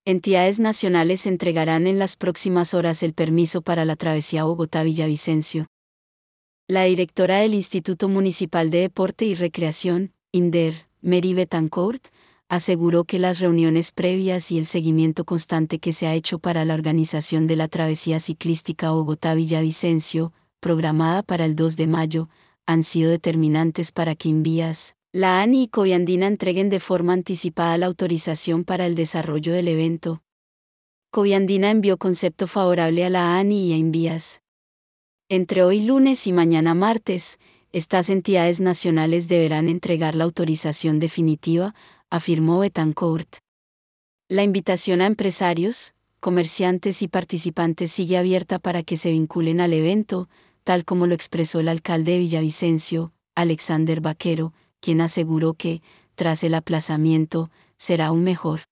Entidades nacionales entregarán en las próximas horas el permiso para la travesía Bogotá-Villavicencio. La directora del Instituto Municipal de Deporte y Recreación, INDER, Mary Betancourt, aseguró que las reuniones previas y el seguimiento constante que se ha hecho para la organización de la travesía ciclística Bogotá-Villavicencio, programada para el 2 de mayo, han sido determinantes para que Invías, la ANI y Coviandina entreguen de forma anticipada la autorización para el desarrollo del evento. Coviandina envió concepto favorable a la ANI y a Invías. Entre hoy lunes y mañana martes, estas entidades nacionales deberán entregar la autorización definitiva, afirmó Betancourt. La invitación a empresarios, comerciantes y participantes sigue abierta para que se vinculen al evento, tal como lo expresó el alcalde de Villavicencio, Alexander Vaquero, quien aseguró que, tras el aplazamiento, será aún mejor.